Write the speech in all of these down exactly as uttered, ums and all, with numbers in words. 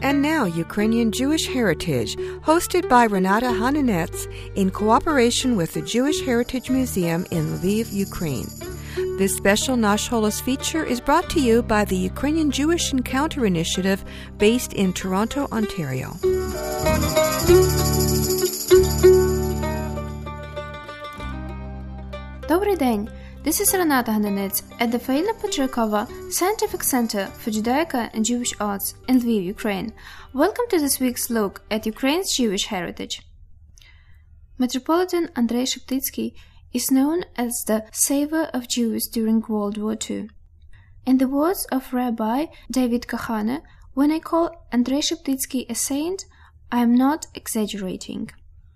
And now, Ukrainian Jewish Heritage, hosted by Renata Hananets in cooperation with the Jewish Heritage Museum in Lviv, Ukraine. This special Nash Holos feature is brought to you by the Ukrainian Jewish Encounter Initiative based in Toronto, Ontario. Добрий день! This is Renata Hananets at the Faila Petrikova Scientific Center for Judaica and Jewish Arts in Lviv, Ukraine. Welcome to this week's look at Ukraine's Jewish heritage. Metropolitan Andrei Sheptytsky is known as the savior of Jews during World War Two. In the words of Rabbi David Kahane, when I call Andrei Sheptytsky a saint, I am not exaggerating.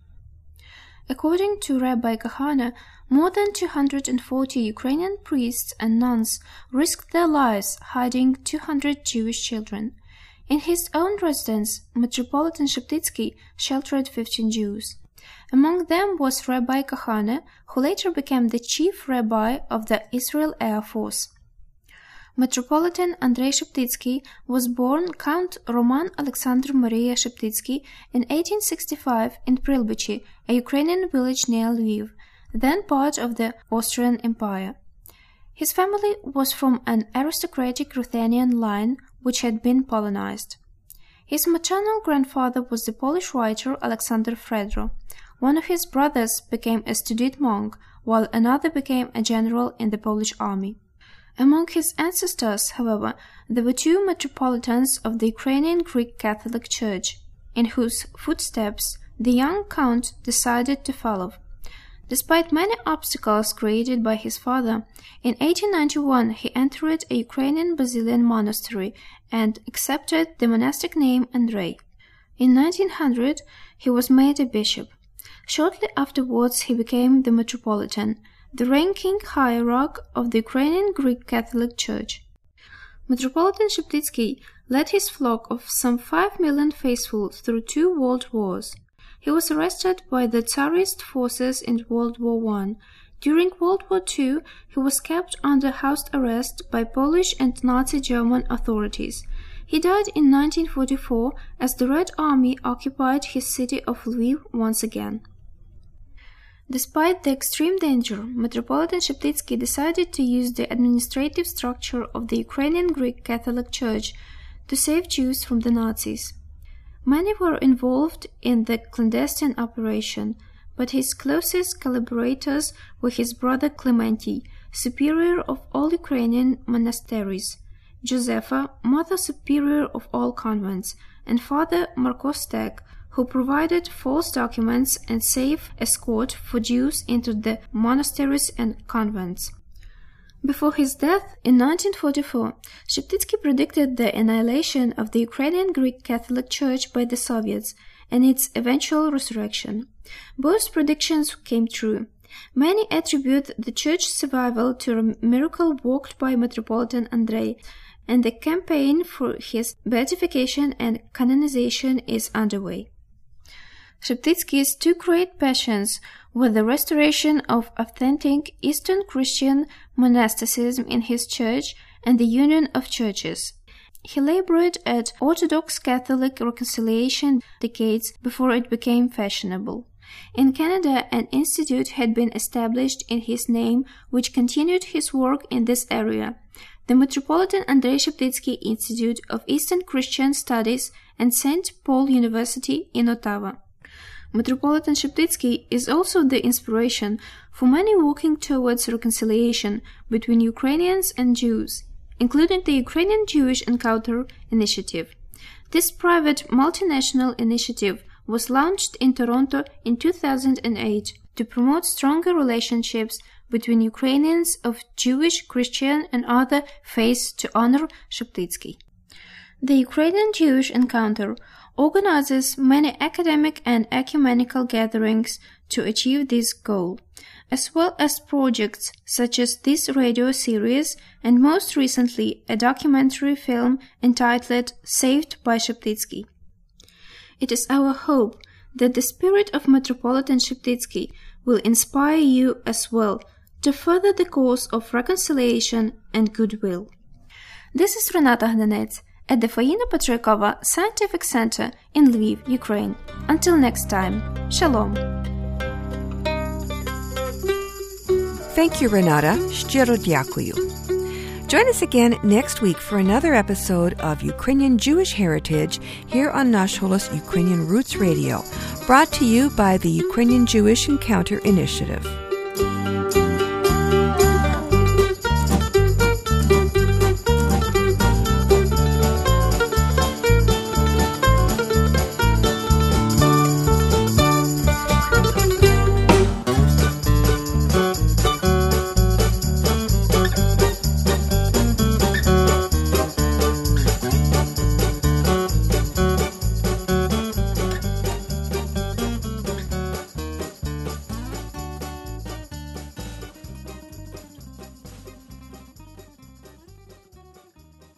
According to Rabbi Kahane, more than two hundred forty Ukrainian priests and nuns risked their lives hiding two hundred Jewish children. In his own residence, Metropolitan Sheptytsky sheltered fifteen Jews. Among them was Rabbi Kahane, who later became the chief rabbi of the Israel Air Force. Metropolitan Andrei Sheptytsky was born Count Roman Alexander Maria Sheptytsky in eighteen sixty-five in Prilbychi, a Ukrainian village near Lviv, then part of the Austrian Empire. His family was from an aristocratic Ruthenian line which had been Polonized. His maternal grandfather was the Polish writer Alexander Fredro. One of his brothers became a studied monk, while another became a general in the Polish army. Among his ancestors, however, there were two metropolitans of the Ukrainian Greek Catholic Church, in whose footsteps the young count decided to follow. Despite many obstacles created by his father, in eighteen ninety-one he entered a Ukrainian Basilian monastery and accepted the monastic name Andrei. In nineteen hundred he was made a bishop. Shortly afterwards he became the metropolitan, the ranking hierarch of the Ukrainian Greek Catholic Church. Metropolitan Sheptytsky led his flock of some five million faithful through two world wars. He was arrested by the Tsarist forces in World War One. During World War Two, he was kept under house arrest by Polish and Nazi German authorities. He died in nineteen forty-four as the Red Army occupied his city of Lviv once again. Despite the extreme danger, Metropolitan Sheptytsky decided to use the administrative structure of the Ukrainian Greek Catholic Church to save Jews from the Nazis. Many were involved in the clandestine operation, but his closest collaborators were his brother Clementy, superior of all Ukrainian monasteries, Josepha, mother superior of all convents, and Father Markostek, who provided false documents and safe escort for Jews into the monasteries and convents. Before his death in nineteen forty-four, Sheptytsky predicted the annihilation of the Ukrainian Greek Catholic Church by the Soviets and its eventual resurrection. Both predictions came true. Many attribute the church's survival to a miracle worked by Metropolitan Andrei, and the campaign for his beatification and canonization is underway. Sheptytsky's two great passions were the restoration of authentic Eastern Christian monasticism in his church and the union of churches. He labored at Orthodox Catholic reconciliation decades before it became fashionable. In Canada, an institute had been established in his name which continued his work in this area, the Metropolitan Andrei Sheptytsky Institute of Eastern Christian Studies and Saint Paul University in Ottawa. Metropolitan Sheptytsky is also the inspiration for many working towards reconciliation between Ukrainians and Jews, including the Ukrainian Jewish Encounter Initiative. This private multinational initiative was launched in Toronto in two thousand eight to promote stronger relationships between Ukrainians of Jewish, Christian, and other faiths to honor Sheptytsky. The Ukrainian Jewish Encounter organizes many academic and ecumenical gatherings to achieve this goal, as well as projects such as this radio series and most recently a documentary film entitled Saved by Sheptytsky. It is our hope that the spirit of Metropolitan Sheptytsky will inspire you as well to further the cause of reconciliation and goodwill. This is Renata Hananets, at the Faina Petrikova Scientific Center in Lviv, Ukraine. Until next time, Shalom. Thank you, Renata. Щиро дякую. Join us again next week for another episode of Ukrainian Jewish Heritage here on Nash Holos Ukrainian Roots Radio, brought to you by the Ukrainian Jewish Encounter Initiative.